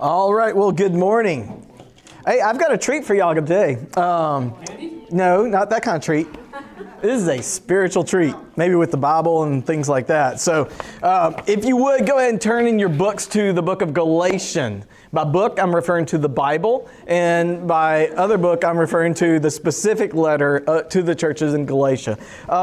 All right, well, good morning. Hey, I've got a treat for y'all today. No, not that kind of treat. This is a spiritual treat, maybe with the Bible and things like that. So if you would, go ahead and turn in your books to the book of Galatians. By book, I'm referring to the Bible, and by other book, I'm referring to the specific letter to the churches in Galatia.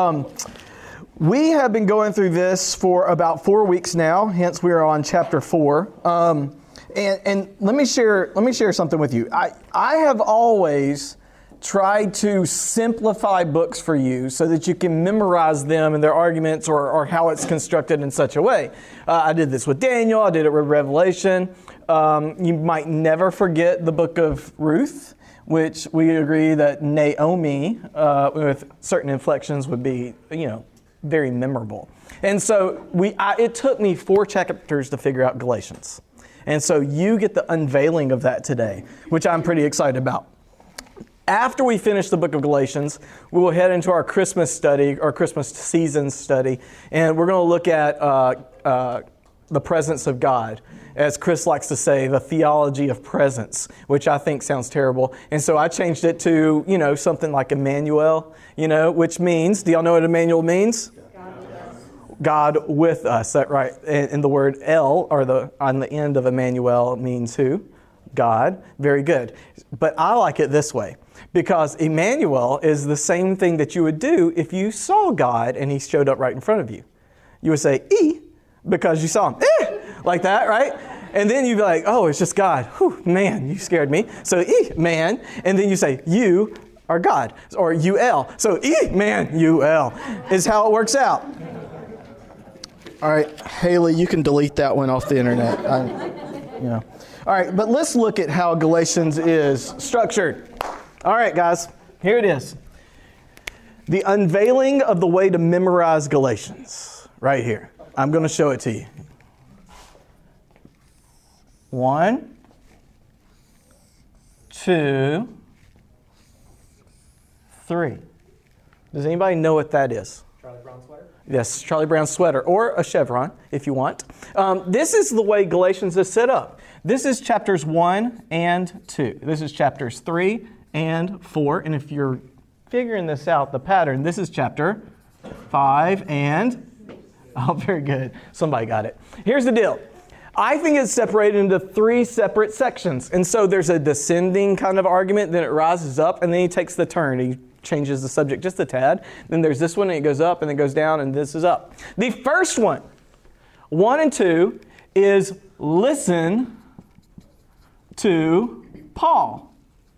We have been going through this for about 4 weeks now, hence we are on chapter 4. And let me share something with you. I have always tried to simplify books for you so that you can memorize them and their arguments or how it's constructed in such a way. I did this with Daniel. I did it with Revelation. You might never forget the book of Ruth, which we agree that Naomi, with certain inflections, would be, very memorable. And so it took me 4 chapters to figure out Galatians. And so you get the unveiling of that today, which I'm pretty excited about. After we finish the book of Galatians, we will head into our Christmas study, our Christmas season study, and we're going to look at the presence of God. As Chris likes to say, the theology of presence, which I think sounds terrible. And so I changed it to, something like Emmanuel, which means, do y'all know what Emmanuel means? God with us. That right? And the word El, on the end of Emmanuel, means who? God. Very good. But I like it this way, because Emmanuel is the same thing that you would do if you saw God and He showed up right in front of you. You would say, E, because you saw Him. Like that, right? And then you'd be like, oh, it's just God. Whew, man, you scared me. So E, man. And then you say, you are God. Or UL. So E, man, UL is how it works out. All right, Haley, you can delete that one off the internet. All right, but let's look at how Galatians is structured. All right, guys, here it is. The unveiling of the way to memorize Galatians, right here. I'm going to show it to you. 1, 2, 3. Does anybody know what that is? Charlie Brown sweater? Yes, Charlie Brown sweater, or a chevron, if you want. This is the way Galatians is set up. This is chapters 1 and 2. This is chapters 3 and 4. And if you're figuring this out, the pattern, this is chapter 5 and... Oh, very good. Somebody got it. Here's the deal. I think it's separated into 3 separate sections. And so there's a descending kind of argument, then it rises up, and then he takes the turn. He changes the subject just a tad. Then there's this one, and it goes up, and it goes down, and this is up. The first one, 1 and 2, is listen to Paul.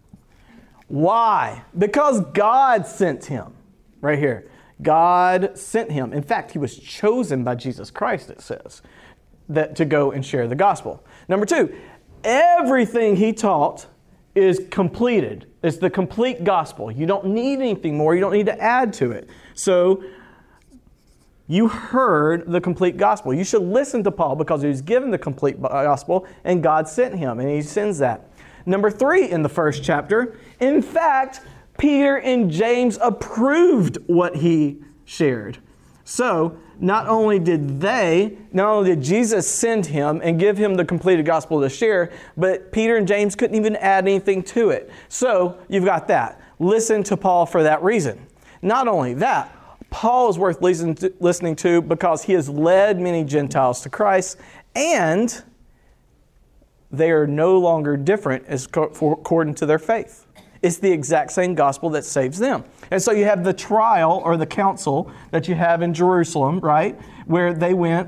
Why? Because God sent him. Right here. God sent him. In fact, he was chosen by Jesus Christ, it says, that to go and share the gospel. Number 2, everything he taught is completed. It's the complete gospel. You don't need anything more. You don't need to add to it. So you heard the complete gospel. You should listen to Paul because he was given the complete gospel and God sent him, and he sends that. Number 3 in the first chapter, in fact, Peter and James approved what he shared. So not only did Jesus send him and give him the completed gospel to share, but Peter and James couldn't even add anything to it. So you've got that. Listen to Paul for that reason. Not only that, Paul is worth listening to because he has led many Gentiles to Christ, and they are no longer different according to their faith. It's the exact same gospel that saves them. And so you have the trial or the council that you have in Jerusalem, right? Where they went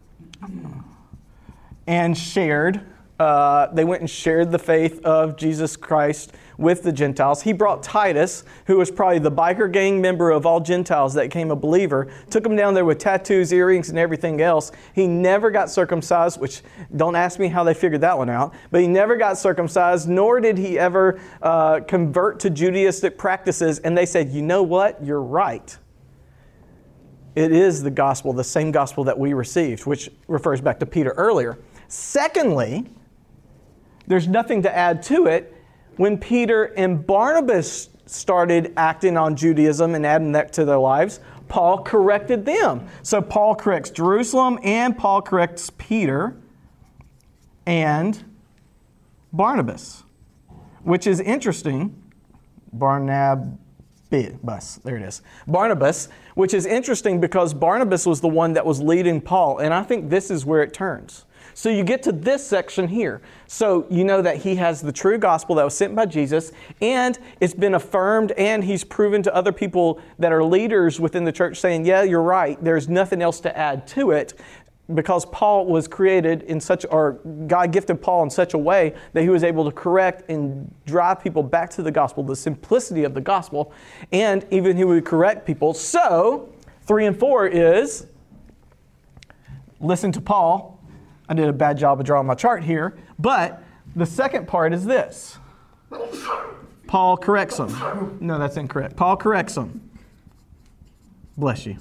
and shared. They went and shared the faith of Jesus Christ with the Gentiles. He brought Titus, who was probably the biker gang member of all Gentiles that became a believer, took him down there with tattoos, earrings, and everything else. He never got circumcised, which don't ask me how they figured that one out, but he never got circumcised, nor did he ever convert to Judaistic practices. And they said, you know what? You're right. It is the gospel, the same gospel that we received, which refers back to Peter earlier. Secondly, there's nothing to add to it. When Peter and Barnabas started acting on Judaism and adding that to their lives, Paul corrected them. So Paul corrects Jerusalem and Paul corrects Peter. And Barnabas, which is interesting. Barnabas, there it is. Barnabas, which is interesting because Barnabas was the one that was leading Paul, and I think this is where it turns. So you get to this section here. So you know that he has the true gospel that was sent by Jesus, and it's been affirmed, and he's proven to other people that are leaders within the church saying, yeah, you're right, there's nothing else to add to it, because Paul was created in such, or God gifted Paul in such a way that he was able to correct and drive people back to the gospel, the simplicity of the gospel, and even he would correct people. So 3 and 4 is, listen to Paul. I did a bad job of drawing my chart here, but the second part is this. Paul corrects them. No, that's incorrect. Paul corrects them. Bless you.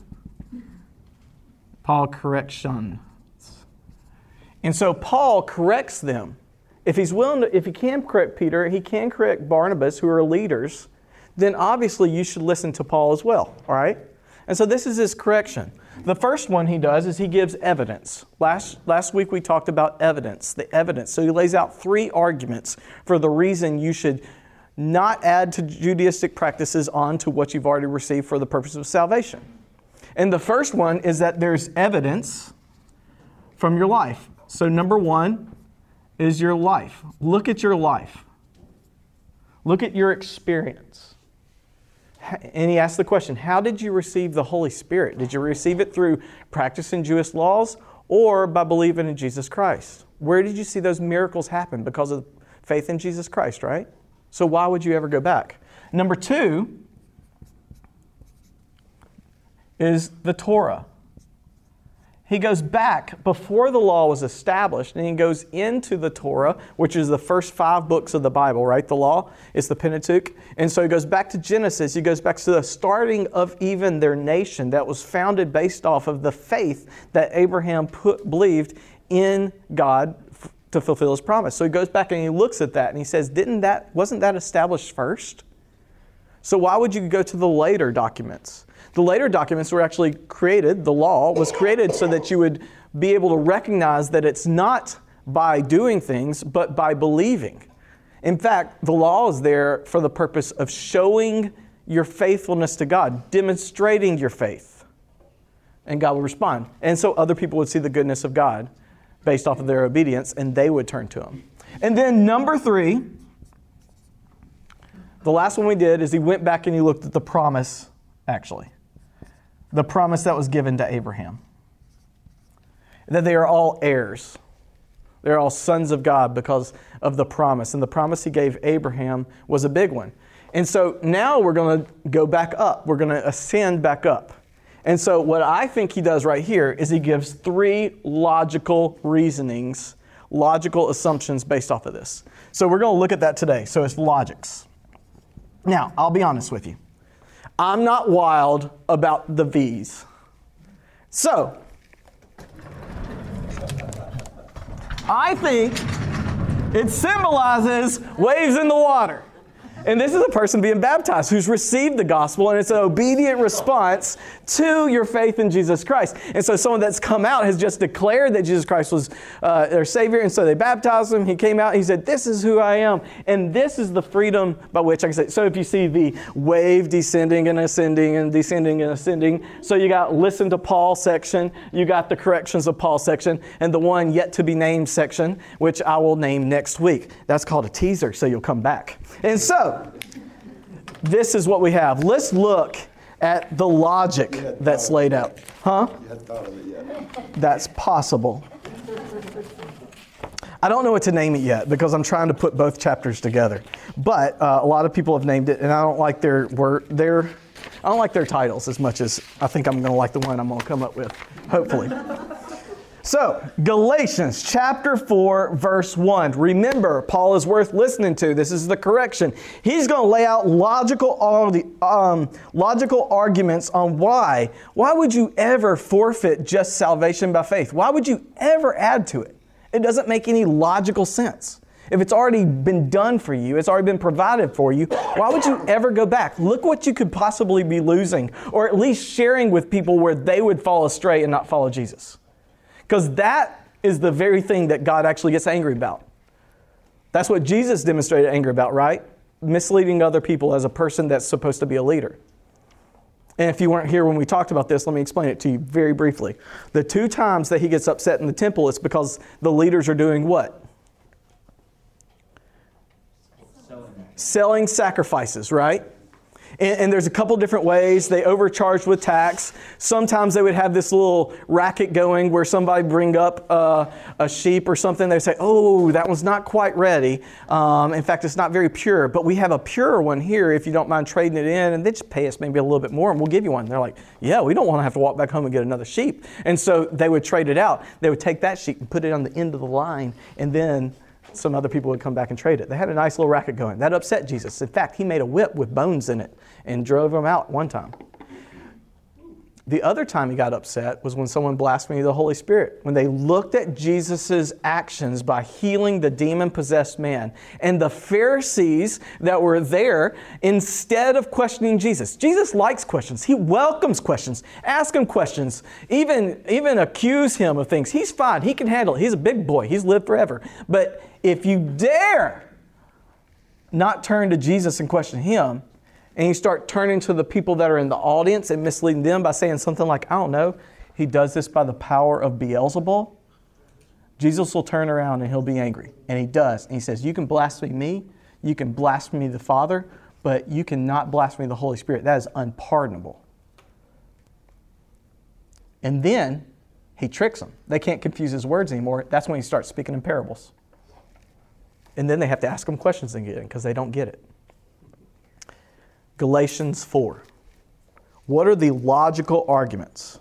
Paul corrections. And so Paul corrects them. If he's willing to, if he can correct Peter, he can correct Barnabas, who are leaders, then obviously you should listen to Paul as well, all right? And so this is his correction. The first one he does is he gives evidence. Last week we talked about evidence, the evidence. So he lays out 3 arguments for the reason you should not add to Judaistic practices on to what you've already received for the purpose of salvation. And the first one is that there's evidence from your life. So number 1 is your life. Look at your life. Look at your experience. And he asked the question, how did you receive the Holy Spirit? Did you receive it through practicing Jewish laws or by believing in Jesus Christ? Where did you see those miracles happen? Because of faith in Jesus Christ, right? So why would you ever go back? Number 2 is the Torah. He goes back before the law was established, and he goes into the Torah, which is the first 5 books of the Bible, right? The law is the Pentateuch. And so he goes back to Genesis. He goes back to the starting of even their nation that was founded based off of the faith that Abraham believed in God to fulfill his promise. So he goes back and he looks at that and he says, wasn't that established first? So why would you go to the later documents? The later documents were actually created, the law was created so that you would be able to recognize that it's not by doing things, but by believing. In fact, the law is there for the purpose of showing your faithfulness to God, demonstrating your faith. And God will respond. And so other people would see the goodness of God based off of their obedience, and they would turn to Him. And then number 3, the last one we did is he went back and he looked at the promise, actually. The promise that was given to Abraham. That they are all heirs. They're all sons of God because of the promise. And the promise he gave Abraham was a big one. And so now we're going to go back up. We're going to ascend back up. And so what I think he does right here is he gives 3 logical reasonings, logical assumptions based off of this. So we're going to look at that today. So it's logics. Now, I'll be honest with you. I'm not wild about the V's. So, I think it symbolizes waves in the water. And this is a person being baptized who's received the gospel, and it's an obedient response to your faith in Jesus Christ. And so someone that's come out has just declared that Jesus Christ was their Savior, and so they baptized him. He came out and he said, this is who I am. And this is the freedom by which I can say. So if you see the wave descending and ascending and descending and ascending, so you got listen to Paul section, you got the corrections of Paul section, and the one yet to be named section, which I will name next week. That's called a teaser, so you'll come back. And so, this is what we have. Let's look at the logic that's laid out. Huh? You hadn't thought of it yet. That's possible. I don't know what to name it yet because I'm trying to put both chapters together. But a lot of people have named it, and I don't like their titles as much as I think I'm going to like the one I'm going to come up with, hopefully. So, Galatians chapter 4, verse 1. Remember, Paul is worth listening to. This is the correction. He's going to lay out logical arguments on why. Why would you ever forfeit just salvation by faith? Why would you ever add to it? It doesn't make any logical sense. If it's already been done for you, it's already been provided for you, why would you ever go back? Look what you could possibly be losing, or at least sharing with people where they would fall astray and not follow Jesus. Because that is the very thing that God actually gets angry about. That's what Jesus demonstrated anger about, right? Misleading other people as a person that's supposed to be a leader. And if you weren't here when we talked about this, let me explain it to you very briefly. The 2 times that he gets upset in the temple is because the leaders are doing what? Selling sacrifices, right? And there's a couple different ways. They overcharged with tax. Sometimes they would have this little racket going where somebody bring up a sheep or something. They say, oh, that one's not quite ready. In fact, it's not very pure. But we have a pure one here if you don't mind trading it in. And they just pay us maybe a little bit more and we'll give you one. And they're like, yeah, we don't want to have to walk back home and get another sheep. And so they would trade it out. They would take that sheep and put it on the end of the line. And then some other people would come back and trade it. They had a nice little racket going. That upset Jesus. In fact, he made a whip with bones in it and drove him out one time. The other time he got upset was when someone blasphemed the Holy Spirit. When they looked at Jesus' actions by healing the demon-possessed man. And the Pharisees that were there, instead of questioning Jesus. Jesus likes questions. He welcomes questions. Ask him questions. Even accuse him of things. He's fine. He can handle it. He's a big boy. He's lived forever. But if you dare not turn to Jesus and question him, and you start turning to the people that are in the audience and misleading them by saying something like, I don't know, he does this by the power of Beelzebul, Jesus will turn around and he'll be angry. And he does. And he says, you can blaspheme me, you can blaspheme the Father, but you cannot blaspheme the Holy Spirit. That is unpardonable. And then he tricks them. They can't confuse his words anymore. That's when he starts speaking in parables. And then they have to ask him questions again because they don't get it. Galatians 4. What are the logical arguments?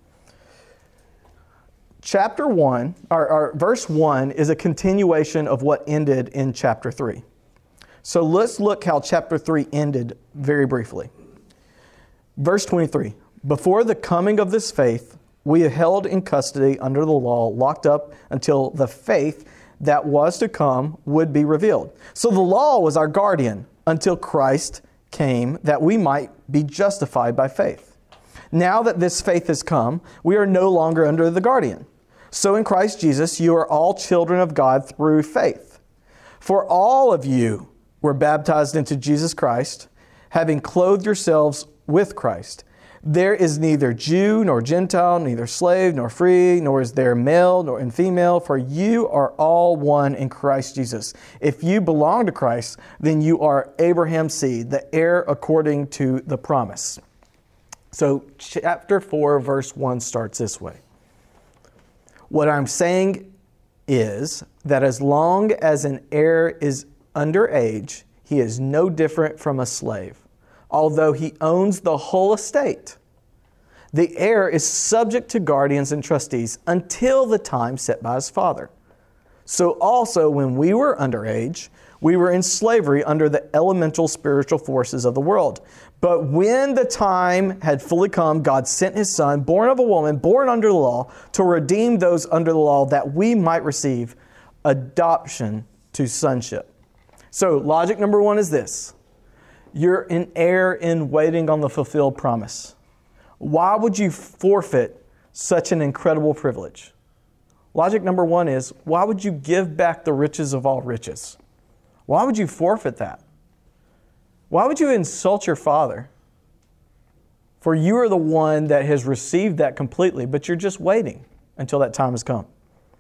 Chapter 1, or verse 1 is a continuation of what ended in chapter 3. So let's look how chapter 3 ended very briefly. Verse 23. Before the coming of this faith, we are held in custody under the law, locked up until the faith that was to come would be revealed. So the law was our guardian until Christ came that we might be justified by faith. Now that this faith has come, we are no longer under the guardian. So in Christ Jesus, you are all children of God through faith. For all of you were baptized into Jesus Christ, having clothed yourselves with Christ. There is neither Jew nor Gentile, neither slave nor free, nor is there male nor female, for you are all one in Christ Jesus. If you belong to Christ, then you are Abraham's seed, the heir according to the promise. So chapter 4, verse 1 starts this way. What I'm saying is that as long as an heir is underage, he is no different from a slave. Although he owns the whole estate, the heir is subject to guardians and trustees until the time set by his father. So also when we were underage, we were in slavery under the elemental spiritual forces of the world. But when the time had fully come, God sent his Son, born of a woman, born under the law, to redeem those under the law that we might receive adoption to sonship. So logic number 1 is this. You're an heir in waiting on the fulfilled promise. Why would you forfeit such an incredible privilege? Logic number 1 is, why would you give back the riches of all riches? Why would you forfeit that? Why would you insult your father? For you are the one that has received that completely, but you're just waiting until that time has come.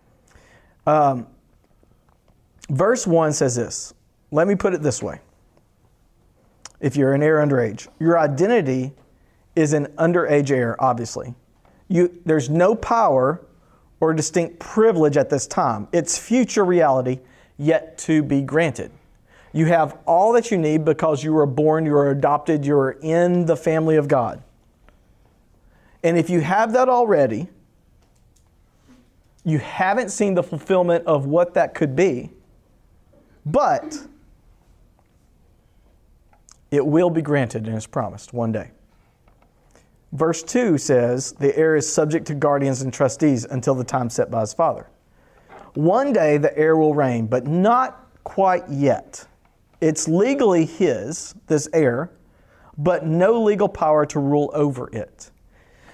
Verse 1 says this. Let me put it this way. If you're an heir underage, your identity is an underage heir, obviously. There's no power or distinct privilege at this time. It's future reality yet to be granted. You have all that you need because you were born, you were adopted, you are in the family of God. And if you have that already, you haven't seen the fulfillment of what that could be, but it will be granted and is promised one day. Verse 2 says, the heir is subject to guardians and trustees until the time set by his father. One day the heir will reign, but not quite yet. It's legally his, this heir, but no legal power to rule over it.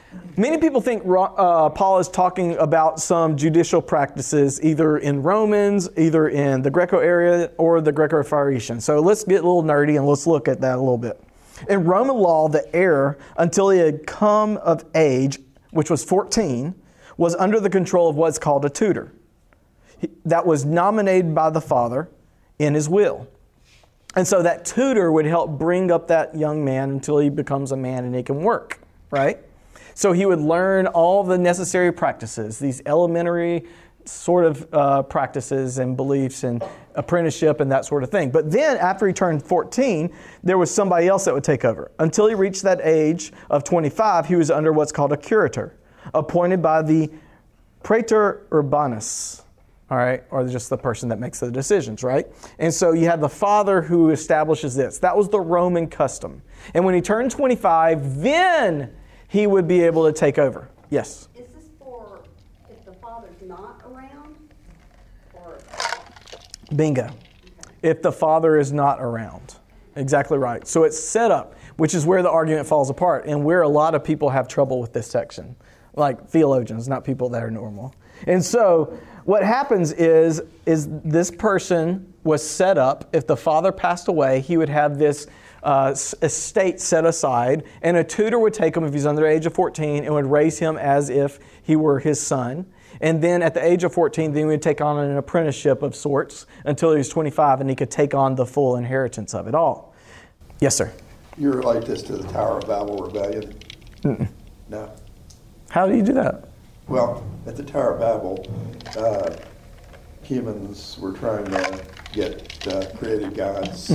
Many people think Paul is talking about some judicial practices either in Romans, either in the Greco area, or the Greco-Pharisee. So let's get a little nerdy and let's look at that a little bit. In Roman law, the heir, until he had come of age, which was 14, was under the control of what's called a tutor. That was nominated by the father in his will. And so that tutor would help bring up that young man until he becomes a man and he can work, right? So he would learn all the necessary practices, these elementary sort of practices and beliefs and apprenticeship and that sort of thing. But then after he turned 14, there was somebody else that would take over. Until he reached that age of 25, he was under what's called a curator, appointed by the praetor urbanus, all right, or just the person that makes the decisions, right? And so you have the father who establishes this. That was the Roman custom. And when he turned 25, then he would be able to take over. Yes? Is this for if the father's not around? Or Bingo. Okay. If the father is not around. Exactly right. So it's set up, which is where the argument falls apart and where a lot of people have trouble with this section. Like theologians, not people that are normal. And so what happens is this person was set up. If the father passed away, he would have this estate set aside, and a tutor would take him if he's under the age of 14 and would raise him as if he were his son. And then at the age of 14, then he would take on an apprenticeship of sorts until he was 25 and he could take on the full inheritance of it all. Yes, sir. You relate this to the Tower of Babel rebellion? Mm-mm. No. How do you do that? Well, at the Tower of Babel, humans were trying to get created gods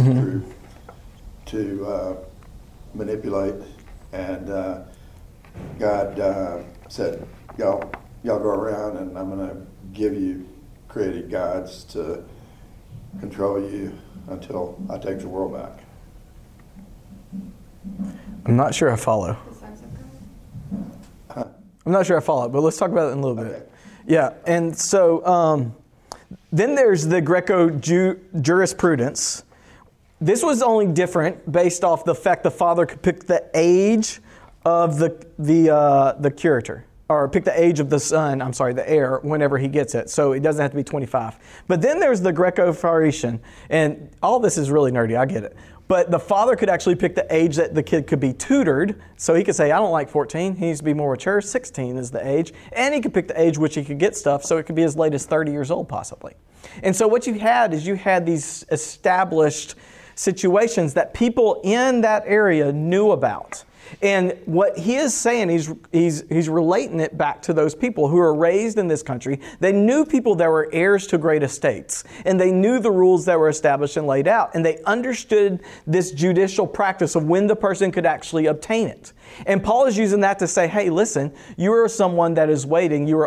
to manipulate, and God said, y'all go around and I'm going to give you created gods to control you until I take the world back. I'm not sure I follow. I'm not sure I follow, but let's talk about it in a little bit. Okay. Yeah, and so then there's the Greco jurisprudence. This was only different based off the fact the father could pick the age of the curator, or pick the age of the heir, whenever he gets it. So it doesn't have to be 25. But then there's the Greco-Pharisee, and all this is really nerdy, I get it. But the father could actually pick the age that the kid could be tutored. So he could say, I don't like 14. He needs to be more mature. 16 is the age. And he could pick the age which he could get stuff. So it could be as late as 30 years old, possibly. And so what you had these established situations that people in that area knew about. And what he is saying, he's relating it back to those people who were raised in this country. They knew people that were heirs to great estates, and they knew the rules that were established and laid out, and they understood this judicial practice of when the person could actually obtain it. And Paul is using that to say, hey, listen, you are someone that is waiting. You are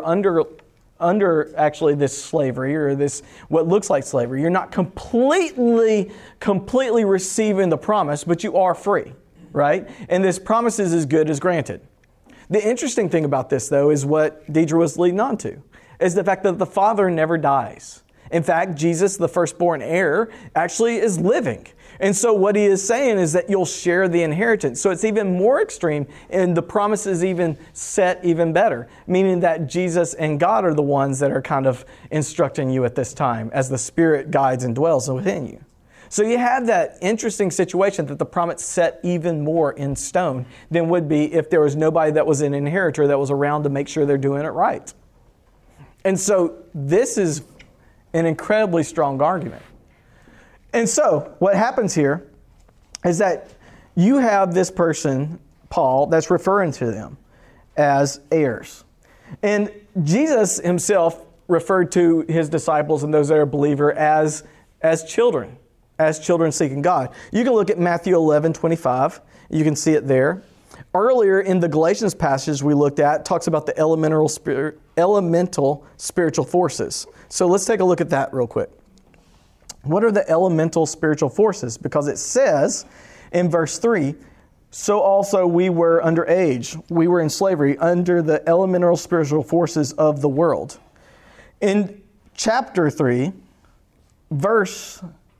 under actually this slavery, or this what looks like slavery. You're not completely receiving the promise, but you are free. Right? And this promise is as good as granted. The interesting thing about this, though, is what Deidre was leading on to, is the fact that the father never dies. In fact, Jesus, the firstborn heir, actually is living. And so what he is saying is that you'll share the inheritance. So it's even more extreme, and the promise is even set even better, meaning that Jesus and God are the ones that are kind of instructing you at this time as the Spirit guides and dwells within you. So you have that interesting situation that the promise set even more in stone than would be if there was nobody that was an inheritor that was around to make sure they're doing it right. And so this is an incredibly strong argument. And so what happens here is that you have this person, Paul, that's referring to them as heirs. And Jesus himself referred to his disciples and those that are believer as children. As children seeking God. You can look at Matthew 11:25. You can see it there. Earlier in the Galatians passage we looked at, talks about the elemental spiritual forces. So let's take a look at that real quick. What are the elemental spiritual forces? Because it says in verse 3, so also we were under age. We were in slavery under the elemental spiritual forces of the world. In chapter 3, verse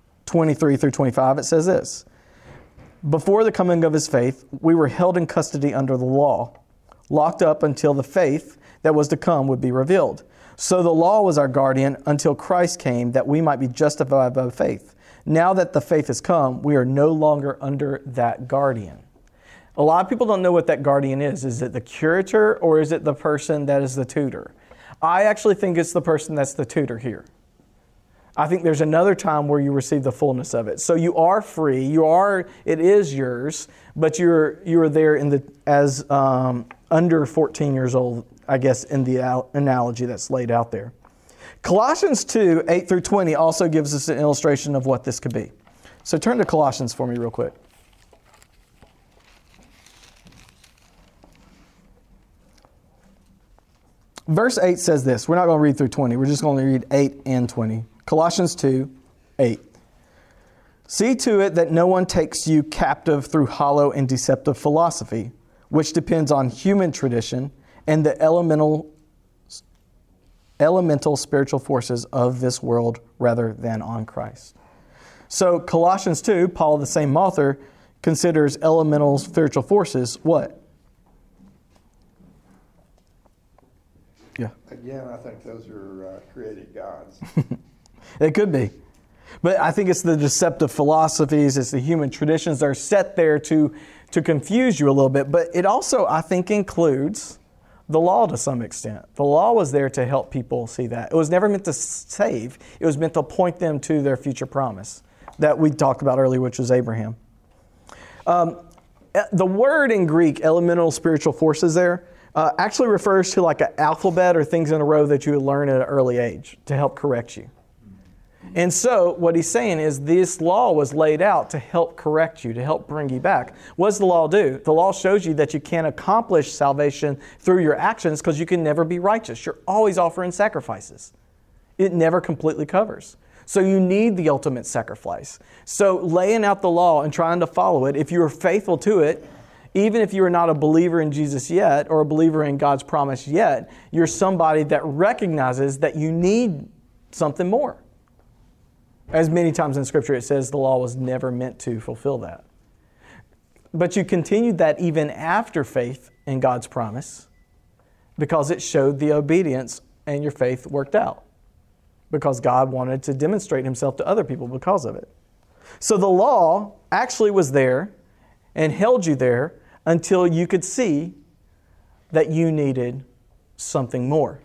23 through 25, it says this. Before the coming of his faith, we were held in custody under the law, locked up until the faith that was to come would be revealed. So the law was our guardian until Christ came, that we might be justified by faith. Now that the faith has come, we are no longer under that guardian. A lot of people don't know what that guardian is. Is it the curator or is it the person that is the tutor? I actually think it's the person that's the tutor here. I think there's another time where you receive the fullness of it. So you are free. It is yours, but you're there as under 14 years old, I guess, in the analogy that's laid out there. Colossians 2, 8 through 20 also gives us an illustration of what this could be. So turn to Colossians for me real quick. Verse 8 says this. We're not going to read through 20. We're just going to read 8 and 20. Colossians 2, 8. See to it that no one takes you captive through hollow and deceptive philosophy, which depends on human tradition and the elemental spiritual forces of this world rather than on Christ. So Colossians 2, Paul, the same author, considers elemental spiritual forces what? Yeah. Again, I think those are created gods. It could be. But I think it's the deceptive philosophies, it's the human traditions that are set there to confuse you a little bit. But it also, I think, includes the law to some extent. The law was there to help people see that. It was never meant to save. It was meant to point them to their future promise that we talked about earlier, which was Abraham. The word in Greek, elemental spiritual forces there, actually refers to like an alphabet or things in a row that you would learn at an early age to help correct you. And so what he's saying is this law was laid out to help correct you, to help bring you back. What does the law do? The law shows you that you can't accomplish salvation through your actions because you can never be righteous. You're always offering sacrifices. It never completely covers. So you need the ultimate sacrifice. So laying out the law and trying to follow it, if you are faithful to it, even if you are not a believer in Jesus yet or a believer in God's promise yet, you're somebody that recognizes that you need something more. As many times in Scripture it says the law was never meant to fulfill that. But you continued that even after faith in God's promise because it showed the obedience and your faith worked out. Because God wanted to demonstrate Himself to other people because of it. So the law actually was there and held you there until you could see that you needed something more.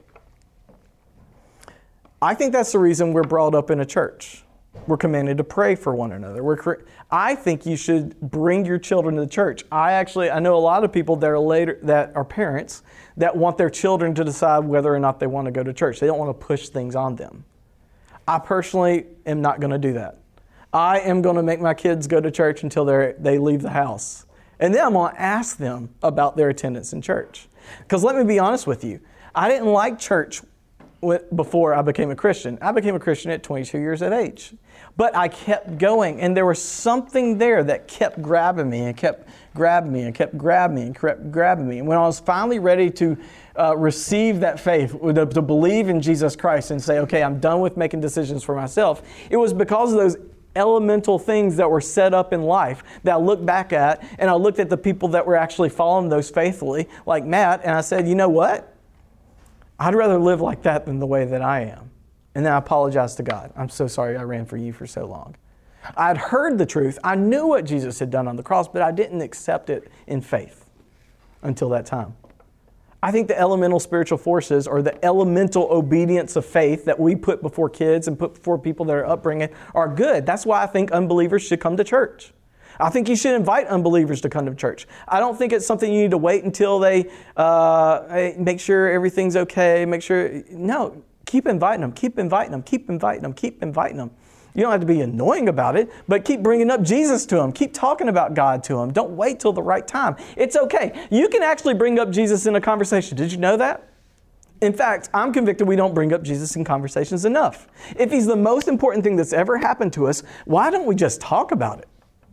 I think that's the reason we're brought up in a church. We're commanded to pray for one another. I think you should bring your children to the church. I know a lot of people that are parents that want their children to decide whether or not they want to go to church. They don't want to push things on them. I personally am not going to do that. I am going to make my kids go to church until they leave the house. And then I'm going to ask them about their attendance in church. Because let me be honest with you, I didn't like church before I became a Christian. I became a Christian at 22 years of age. But I kept going, and there was something there that kept grabbing me and kept grabbing me and kept grabbing me and kept grabbing me. And when I was finally ready to receive that faith, to believe in Jesus Christ and say, okay, I'm done with making decisions for myself, it was because of those elemental things that were set up in life that I looked back at, and I looked at the people that were actually following those faithfully, like Matt, and I said, you know what? I'd rather live like that than the way that I am. And then I apologized to God. I'm so sorry I ran for you for so long. I'd heard the truth. I knew what Jesus had done on the cross, but I didn't accept it in faith until that time. I think the elemental spiritual forces or the elemental obedience of faith that we put before kids and put before people that are upbringing are good. That's why I think unbelievers should come to church. I think you should invite unbelievers to come to church. I don't think it's something you need to wait until they make sure everything's okay. No, keep inviting them, keep inviting them, keep inviting them, keep inviting them. You don't have to be annoying about it, but keep bringing up Jesus to them. Keep talking about God to them. Don't wait till the right time. It's okay. You can actually bring up Jesus in a conversation. Did you know that? In fact, I'm convicted we don't bring up Jesus in conversations enough. If He's the most important thing that's ever happened to us, why don't we just talk about it?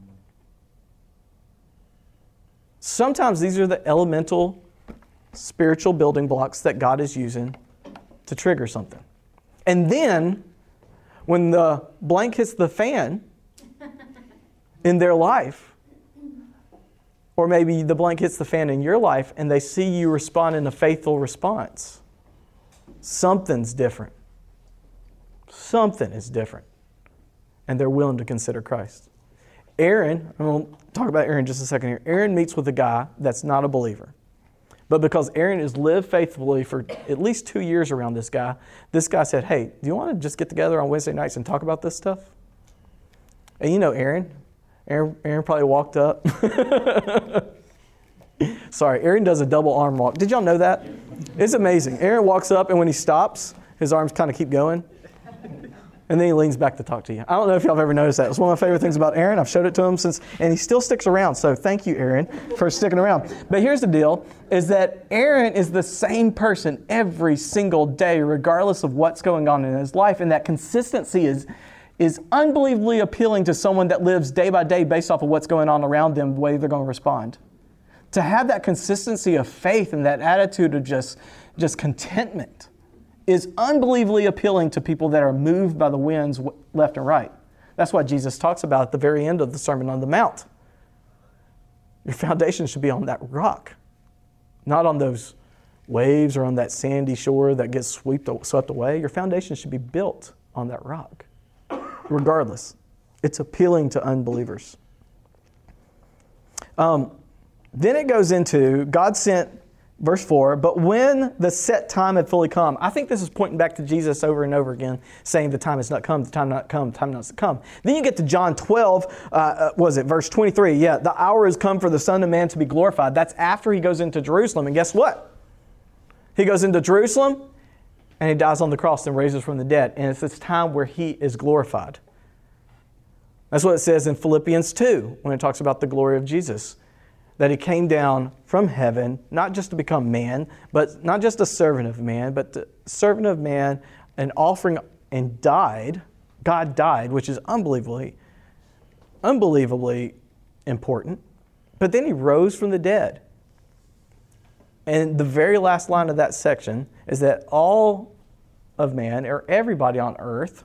Sometimes these are the elemental spiritual building blocks that God is using to trigger something. And then, when the blank hits the fan in their life, Or maybe the blank hits the fan in your life and they see you respond in a faithful response. Something's different. Something is different. And they're willing to consider Christ. Aaron, I'm going to talk about Aaron just a second here. Aaron meets with a guy that's not a believer. But because Aaron has lived faithfully for at least 2 years around this guy said, hey, do you want to just get together on Wednesday nights and talk about this stuff? And you know Aaron probably walked up. Sorry, Aaron does a double arm walk. Did y'all know that? It's amazing. Aaron walks up, and when he stops, his arms kind of keep going. And then he leans back to talk to you. I don't know if y'all have ever noticed that. It's one of my favorite things about Aaron. I've showed it to him and he still sticks around. So thank you, Aaron, for sticking around. But here's the deal, is that Aaron is the same person every single day, regardless of what's going on in his life. And that consistency is unbelievably appealing to someone that lives day by day based off of what's going on around them, the way they're going to respond. To have that consistency of faith and that attitude of just contentment is unbelievably appealing to people that are moved by the winds left and right. That's what Jesus talks about at the very end of the Sermon on the Mount. Your foundation should be on that rock, not on those waves or on that sandy shore that gets swept away. Your foundation should be built on that rock. Regardless, it's appealing to unbelievers. Then it goes into God sent, verse 4, but when the set time had fully come. I think this is pointing back to Jesus over and over again, saying the time has not come, the time not come, the time not come. Then you get to John 12, verse 23? Yeah, the hour has come for the Son of Man to be glorified. That's after he goes into Jerusalem. And guess what? He goes into Jerusalem and he dies on the cross and raises from the dead. And it's this time where he is glorified. That's what it says in Philippians 2 when it talks about the glory of Jesus. That he came down from heaven, not just to become man, but not just a servant of man, but the servant of man, an offering, and died. God died, which is unbelievably important. But then he rose from the dead. And the very last line of that section is that all of man, or everybody on earth,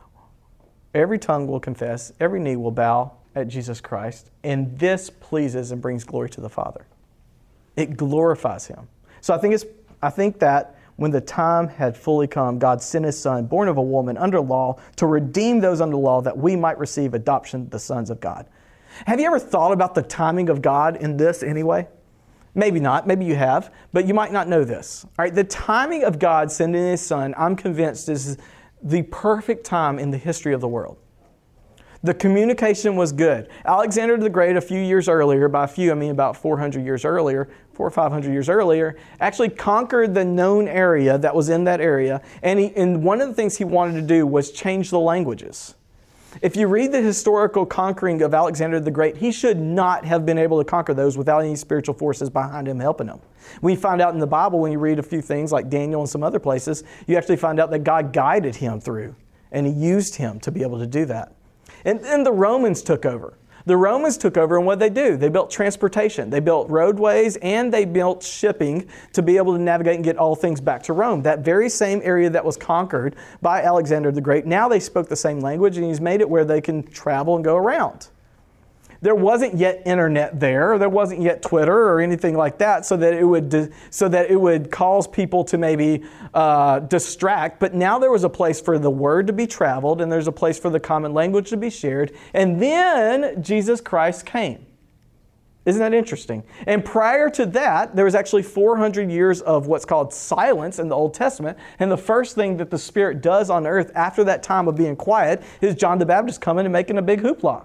every tongue will confess, every knee will bow at Jesus Christ, and this pleases and brings glory to the Father. It glorifies him. So I think that when the time had fully come, God sent his Son, born of a woman, under law, to redeem those under law, that we might receive adoption, the sons of God. Have you ever thought about the timing of God in this anyway? Maybe not. Maybe you have, but you might not know this. All right, the timing of God sending his Son, I'm convinced, is the perfect time in the history of the world. The communication was good. Alexander the Great, a few years earlier, by a few I mean about 400 years earlier, 400 or 500 years earlier, actually conquered the known area that was in that area. And one of the things he wanted to do was change the languages. If you read the historical conquering of Alexander the Great, he should not have been able to conquer those without any spiritual forces behind him helping him. We find out in the Bible, when you read a few things like Daniel and some other places, you actually find out that God guided him through, and he used him to be able to do that. And then the Romans took over. The Romans took over, and what did they do? They built transportation. They built roadways, and they built shipping to be able to navigate and get all things back to Rome. That very same area that was conquered by Alexander the Great, now they spoke the same language, and he's made it where they can travel and go around. There wasn't yet internet there. There wasn't yet Twitter or anything like that, so that it would cause people to maybe distract. But now there was a place for the word to be traveled, and there's a place for the common language to be shared. And then Jesus Christ came. Isn't that interesting? And prior to that, there was actually 400 years of what's called silence in the Old Testament. And the first thing that the Spirit does on earth after that time of being quiet is John the Baptist coming and making a big hoopla.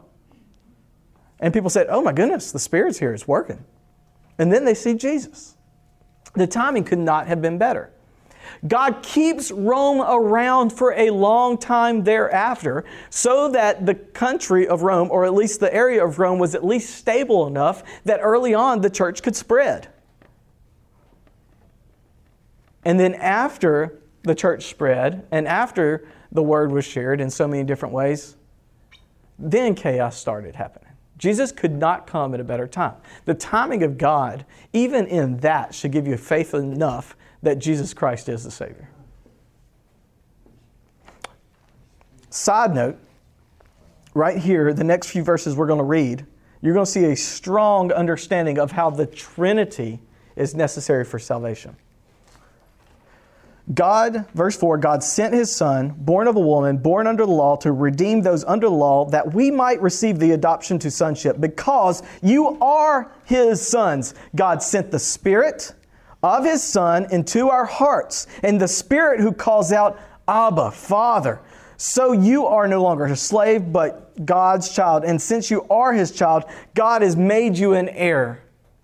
And people said, oh my goodness, the Spirit's here, it's working. And then they see Jesus. The timing could not have been better. God keeps Rome around for a long time thereafter so that the country of Rome, or at least the area of Rome, was at least stable enough that early on the church could spread. And then after the church spread and after the word was shared in so many different ways, then chaos started happening. Jesus could not come at a better time. The timing of God, even in that, should give you faith enough that Jesus Christ is the Savior. Side note, right here, the next few verses we're going to read you're going to see a strong understanding of how the Trinity is necessary for salvation. God, verse 4, God sent His Son, born of a woman, born under the law, to redeem those under the law, that we might receive the adoption to sonship. Because you are His sons, God sent the Spirit of His Son into our hearts, and the Spirit who calls out, Abba, Father. So you are no longer a slave, but God's child. And since you are His child, God has made you an heir.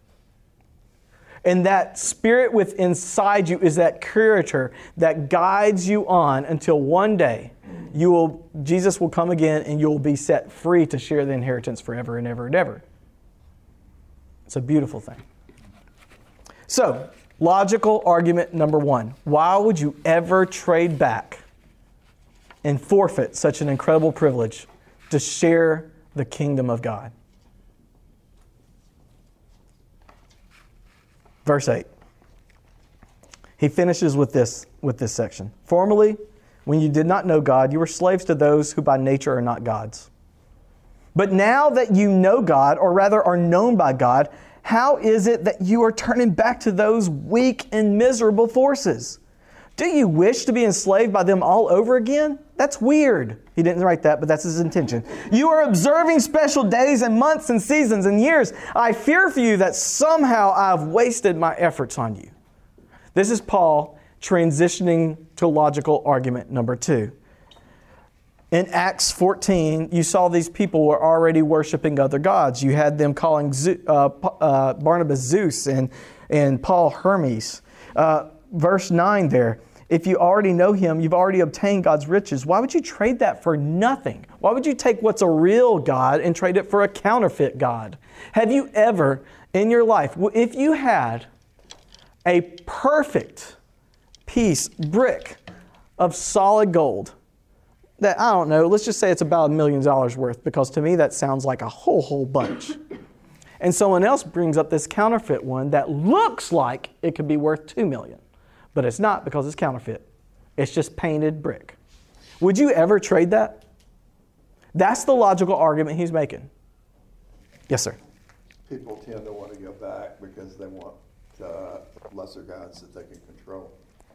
And that Spirit within inside you is that curator that guides you on until one day Jesus will come again and you'll be set free to share the inheritance forever and ever and ever. It's a beautiful thing. So, logical argument number 1. Why would you ever trade back and forfeit such an incredible privilege to share the kingdom of God? Verse 8. He finishes with this section. Formerly, when you did not know God, you were slaves to those who by nature are not gods. But now that you know God, or rather are known by God, how is it that you are turning back to those weak and miserable forces? Do you wish to be enslaved by them all over again? That's weird. He didn't write that, but that's his intention. You are observing special days and months and seasons and years. I fear for you that somehow I've wasted my efforts on you. This is Paul transitioning to logical argument number 2. In Acts 14, you saw these people were already worshiping other gods. You had them calling Barnabas Zeus and Paul Hermes. Verse 9 there, if you already know Him, you've already obtained God's riches. Why would you trade that for nothing? Why would you take what's a real God and trade it for a counterfeit God? Have you ever in your life, if you had a perfect brick of solid gold, that, I don't know, let's just say it's about $1 million worth, because to me that sounds like a whole bunch. And someone else brings up this counterfeit one that looks like it could be worth $2 million. But it's not, because it's counterfeit. It's just painted brick. Would you ever trade that? That's the logical argument he's making. Yes, sir. People tend to want to go back because they want lesser gods that they can control.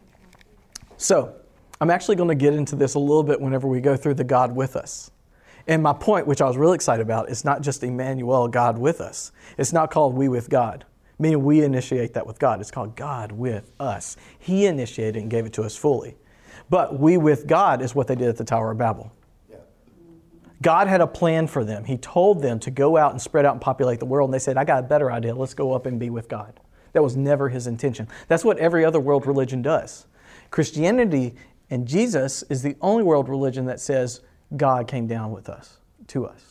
So, I'm actually going to get into this a little bit whenever we go through the God with us. And my point, which I was really excited about, is not just Emmanuel, God with us. It's not called we with God, meaning we initiate that with God. It's called God with us. He initiated it and gave it to us fully. But we with God is what they did at the Tower of Babel. Yeah. God had a plan for them. He told them to go out and spread out and populate the world. And they said, I got a better idea. Let's go up and be with God. That was never His intention. That's what every other world religion does. Christianity and Jesus is the only world religion that says God came down with us, to us.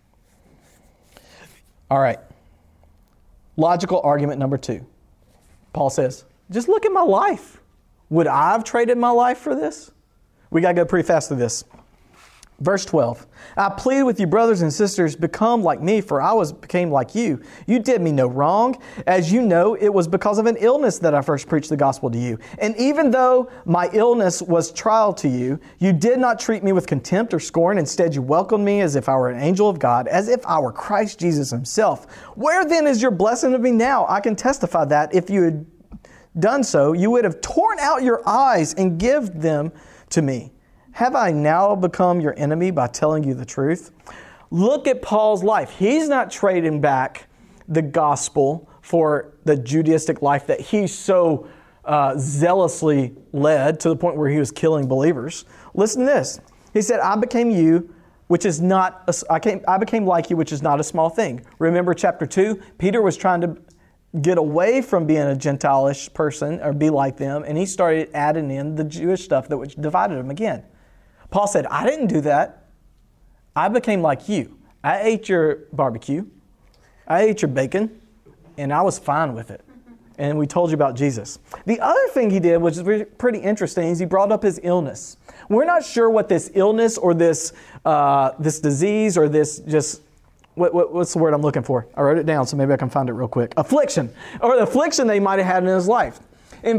All right. Logical argument number 2. Paul says, just look at my life. Would I have traded my life for this? We got to go pretty fast through this. Verse 12, I plead with you, brothers and sisters, become like me, for I became like you. You did me no wrong. As you know, it was because of an illness that I first preached the gospel to you. And even though my illness was trial to you, you did not treat me with contempt or scorn. Instead, you welcomed me as if I were an angel of God, as if I were Christ Jesus Himself. Where then is your blessing of me now? I can testify that if you had done so, you would have torn out your eyes and given them to me. Have I now become your enemy by telling you the truth? Look at Paul's life. He's not trading back the gospel for the Judaistic life that he so zealously led to the point where he was killing believers. Listen to this. He said, I became you, which is not, I became like you, which is not a small thing. Remember chapter 2? Peter was trying to get away from being a Gentile-ish person or be like them, and he started adding in the Jewish stuff that divided them again. Paul said, I didn't do that. I became like you. I ate your barbecue. I ate your bacon, and I was fine with it. And we told you about Jesus. The other thing he did, which is pretty interesting, is he brought up his illness. We're not sure what this illness or this disease or this just, what's the word I'm looking for? I wrote it down, so maybe I can find it real quick. Affliction, or the affliction that he might have had in his life. In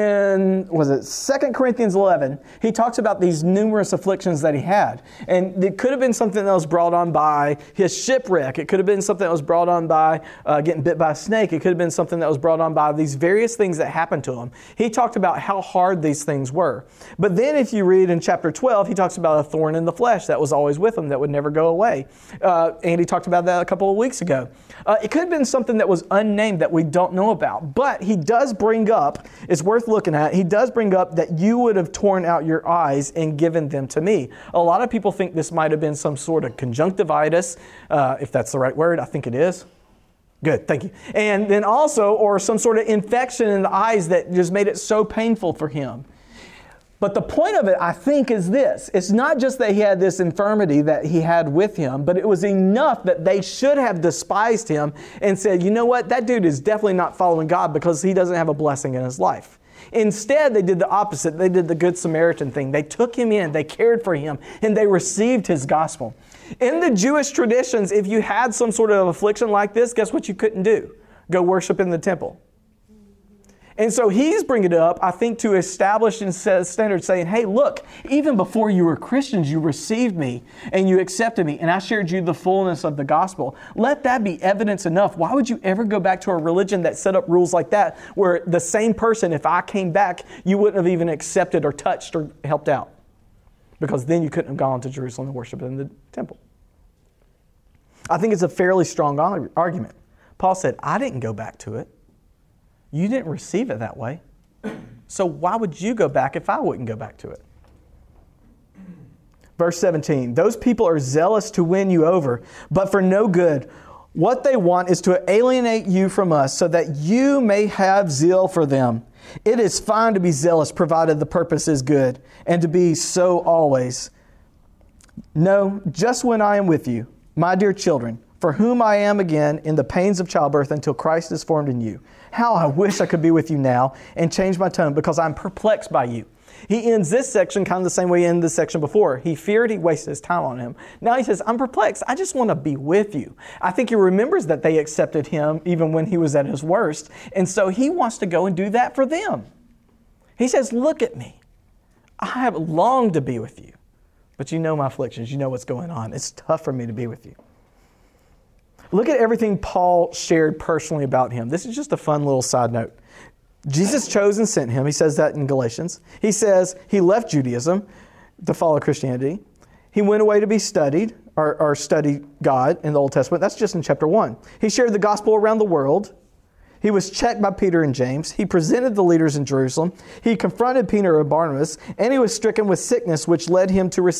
2 Corinthians 11, he talks about these numerous afflictions that he had. And it could have been something that was brought on by his shipwreck. It could have been something that was brought on by getting bit by a snake. It could have been something that was brought on by these various things that happened to him. He talked about how hard these things were. But then if you read in chapter 12, he talks about a thorn in the flesh that was always with him that would never go away. And he talked about that a couple of weeks ago. It could have been something that was unnamed that we don't know about. But he does bring up, it's worth looking at, he does bring up that you would have torn out your eyes and given them to me. A lot of people think this might have been some sort of conjunctivitis, if that's the right word. I think it is. Good, thank you. And then also, or some sort of infection in the eyes that just made it so painful for him. But the point of it, I think, is this. It's not just that he had this infirmity that he had with him, but it was enough that they should have despised him and said, you know what, that dude is definitely not following God because he doesn't have a blessing in his life. Instead, they did the opposite. They did the Good Samaritan thing. They took him in, they cared for him, and they received his gospel. In the Jewish traditions, if you had some sort of affliction like this, guess what you couldn't do? Go worship in the temple. And so he's bringing it up, I think, to establish and set a standard saying, hey, look, even before you were Christians, you received me and you accepted me and I shared you the fullness of the gospel. Let that be evidence enough. Why would you ever go back to a religion that set up rules like that where the same person, if I came back, you wouldn't have even accepted or touched or helped out? Because then you couldn't have gone to Jerusalem and worshiped in the temple. I think it's a fairly strong argument. Paul said, I didn't go back to it. You didn't receive it that way. So why would you go back if I wouldn't go back to it? Verse 17, those people are zealous to win you over, but for no good. What they want is to alienate you from us so that you may have zeal for them. It is fine to be zealous provided the purpose is good and to be so always. No, just when I am with you, my dear children, for whom I am again in the pains of childbirth until Christ is formed in you. How I wish I could be with you now and change my tone because I'm perplexed by you. He ends this section kind of the same way he ended the section before. He feared he wasted his time on him. Now he says, I'm perplexed. I just want to be with you. I think he remembers that they accepted him even when he was at his worst. And so he wants to go and do that for them. He says, look at me. I have longed to be with you. But you know my afflictions. You know what's going on. It's tough for me to be with you. Look at everything Paul shared personally about him. This is just a fun little side note. Jesus chose and sent him. He says that in Galatians. He says he left Judaism to follow Christianity. He went away to be studied, or study God in the Old Testament. That's just in chapter 1. He shared the gospel around the world. He was checked by Peter and James. He presented the leaders in Jerusalem. He confronted Peter and Barnabas, and he was stricken with sickness, which led him to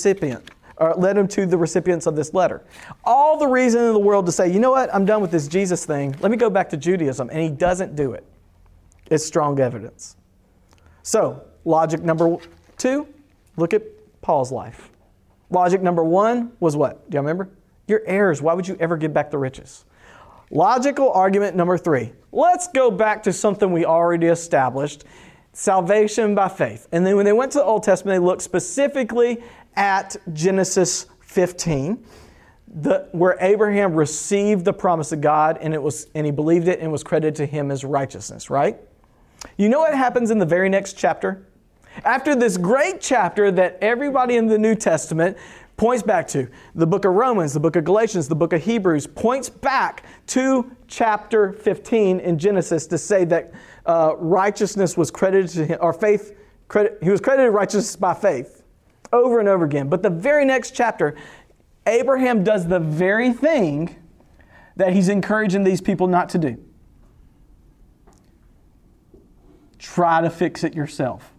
the recipients of this letter. All the reason in the world to say, you know what, I'm done with this Jesus thing. Let me go back to Judaism. And he doesn't do it. It's strong evidence. So, logic number 2, look at Paul's life. Logic number 1 was what? Do you remember? You're heirs. Why would you ever give back the riches? Logical argument number 3. Let's go back to something we already established. Salvation by faith. And then when they went to the Old Testament, they looked specifically at Genesis 15, where Abraham received the promise of God and he believed it and was credited to him as righteousness, right? You know what happens in the very next chapter? After this great chapter that everybody in the New Testament points back to, the book of Romans, the book of Galatians, the book of Hebrews, points back to chapter 15 in Genesis to say that righteousness was credited to him, or faith, he was credited righteousness by faith over and over again. But the very next chapter, Abraham does the very thing that he's encouraging these people not to do. Try to fix it yourself.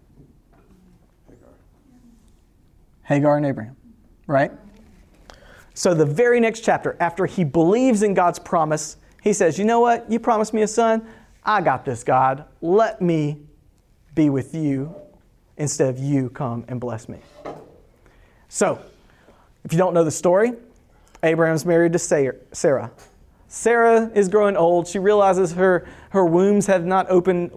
Hagar and Abraham, right? So the very next chapter, after he believes in God's promise, he says, you know what? You promised me a son. I got this, God. Let me be with you instead of you come and bless me. So, if you don't know the story, Abraham's married to Sarah. Sarah is growing old. She realizes her womb has not opened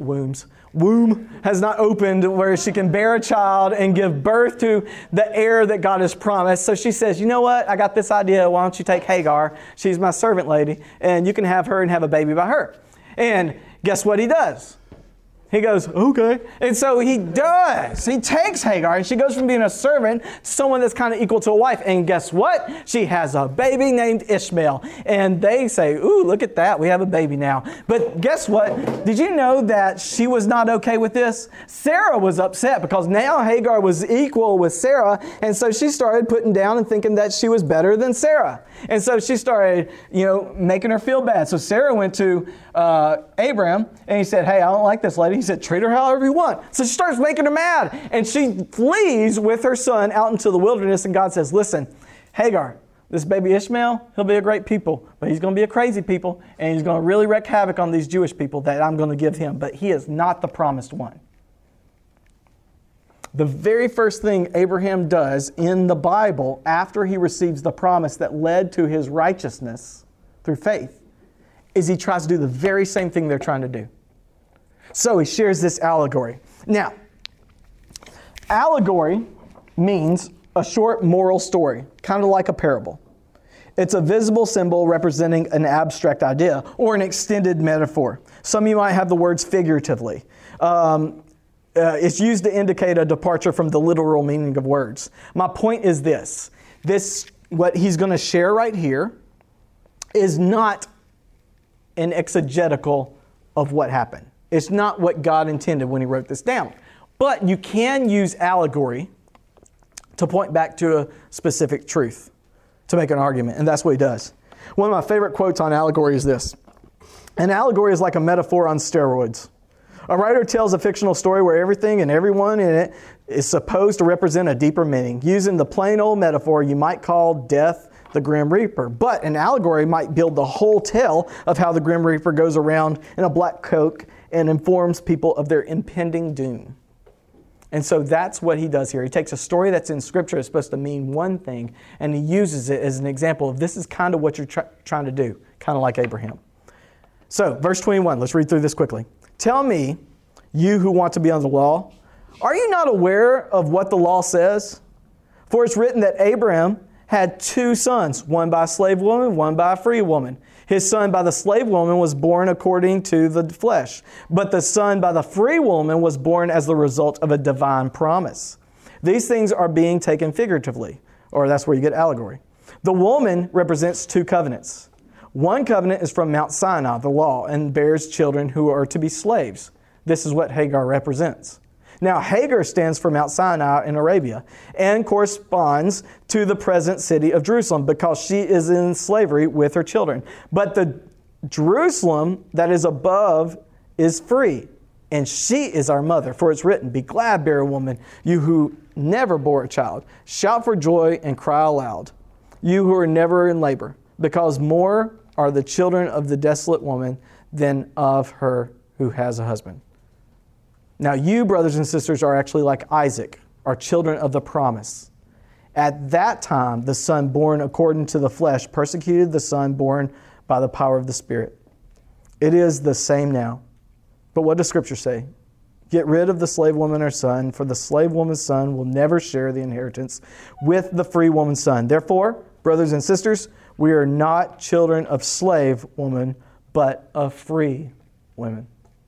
where she can bear a child and give birth to the heir that God has promised. So she says, you know what? I got this idea. Why don't you take Hagar? She's my servant lady, and you can have her and have a baby by her. And guess what he does? He goes, okay. And so he does. He takes Hagar, and she goes from being a servant to someone that's kind of equal to a wife. And guess what? She has a baby named Ishmael. And they say, ooh, look at that. We have a baby now. But guess what? Did you know that she was not okay with this? Sarah was upset because now Hagar was equal with Sarah. And so she started putting down and thinking that she was better than Sarah. And so she started, making her feel bad. So Sarah went to Abraham, and he said, hey, I don't like this lady. He said, treat her however you want. So she starts making her mad, and she flees with her son out into the wilderness, and God says, listen, Hagar, this baby Ishmael, he'll be a great people, but he's going to be a crazy people, and he's going to really wreak havoc on these Jewish people that I'm going to give him, but he is not the promised one. The very first thing Abraham does in the Bible after he receives the promise that led to his righteousness through faith is he tries to do the very same thing they're trying to do. So he shares this allegory. Now, allegory means a short moral story, kind of like a parable. It's a visible symbol representing an abstract idea or an extended metaphor. Some of you might have the words figuratively. It's used to indicate a departure from the literal meaning of words. My point is this, what he's going to share right here is not an exegetical of what happened. It's not what God intended when he wrote this down. But you can use allegory to point back to a specific truth, to make an argument, and that's what he does. One of my favorite quotes on allegory is this. An allegory is like a metaphor on steroids. A writer tells a fictional story where everything and everyone in it is supposed to represent a deeper meaning. Using the plain old metaphor, you might call death the Grim Reaper. But an allegory might build the whole tale of how the Grim Reaper goes around in a black coat and informs people of their impending doom. And so that's what he does here. He takes a story that's in Scripture is supposed to mean one thing, and he uses it as an example of this is kind of what you're trying to do, kind of like Abraham. So, verse 21, let's read through this quickly. Tell me, you who want to be under the law, are you not aware of what the law says? For it's written that Abraham had 2 sons, one by a slave woman, one by a free woman. His son by the slave woman was born according to the flesh, but the son by the free woman was born as the result of a divine promise. These things are being taken figuratively, or that's where you get allegory. The woman represents 2 covenants. One covenant is from Mount Sinai, the law, and bears children who are to be slaves. This is what Hagar represents. Now, Hagar stands for Mount Sinai in Arabia and corresponds to the present city of Jerusalem because she is in slavery with her children. But the Jerusalem that is above is free, and she is our mother. For it's written, be glad, barren woman, you who never bore a child. Shout for joy and cry aloud, you who are never in labor, because more are the children of the desolate woman than of her who has a husband. Now you, brothers and sisters, are actually like Isaac, are children of the promise. At that time, the son born according to the flesh persecuted the son born by the power of the Spirit. It is the same now. But what does Scripture say? Get rid of the slave woman or son, for the slave woman's son will never share the inheritance with the free woman's son. Therefore, brothers and sisters, we are not children of slave woman, but of free women.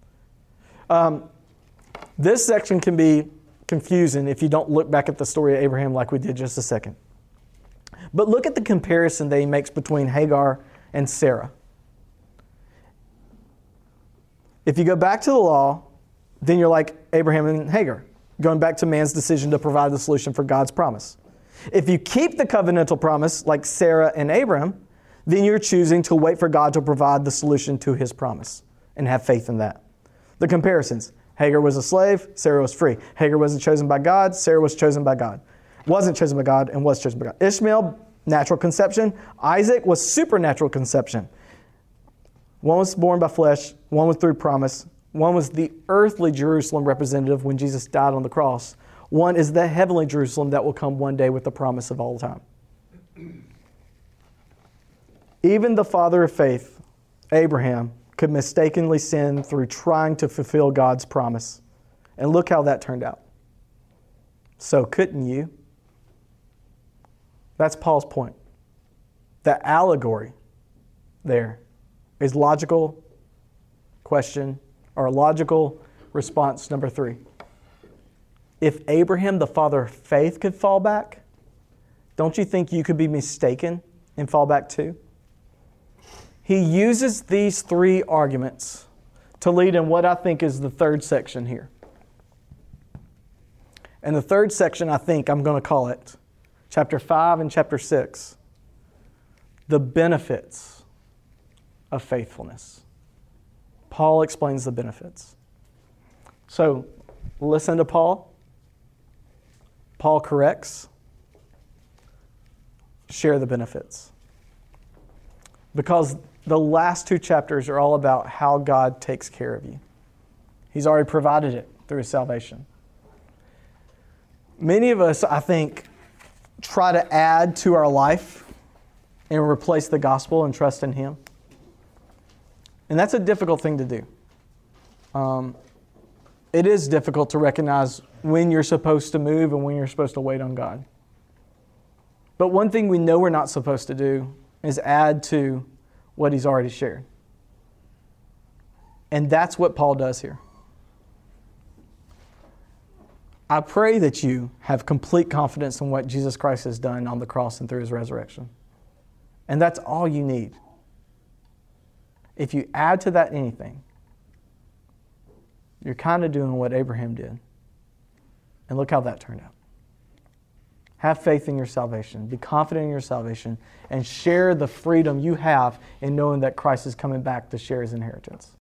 This section can be confusing if you don't look back at the story of Abraham like we did just a second. But look at the comparison that he makes between Hagar and Sarah. If you go back to the law, then you're like Abraham and Hagar, going back to man's decision to provide the solution for God's promise. If you keep the covenantal promise like Sarah and Abraham, then you're choosing to wait for God to provide the solution to his promise and have faith in that. The comparisons. Hagar was a slave, Sarah was free. Hagar wasn't chosen by God, Sarah was chosen by God. Wasn't chosen by God and was chosen by God. Ishmael, natural conception. Isaac was supernatural conception. One was born by flesh, one was through promise. One was the earthly Jerusalem representative when Jesus died on the cross. One is the heavenly Jerusalem that will come one day with the promise of all time. Even the father of faith, Abraham, could mistakenly sin through trying to fulfill God's promise. And look how that turned out. So couldn't you? That's Paul's point. The allegory there is logical question or logical response number 3. If Abraham, the father of faith, could fall back, don't you think you could be mistaken and fall back too? He uses these 3 arguments to lead in what I think is the third section here. And the third section, I think I'm going to call it, chapter 5 and chapter 6, the benefits of faithfulness. Paul explains the benefits. So, listen to Paul. Paul corrects. Share the benefits. Because the last 2 chapters are all about how God takes care of you. He's already provided it through His salvation. Many of us, I think, try to add to our life and replace the gospel and trust in Him. And that's a difficult thing to do. It is difficult to recognize when you're supposed to move and when you're supposed to wait on God. But one thing we know we're not supposed to do is add to what He's already shared. And that's what Paul does here. I pray that you have complete confidence in what Jesus Christ has done on the cross and through His resurrection. And that's all you need. If you add to that anything, you're kind of doing what Abraham did. And look how that turned out. Have faith in your salvation. Be confident in your salvation. And share the freedom you have in knowing that Christ is coming back to share His inheritance.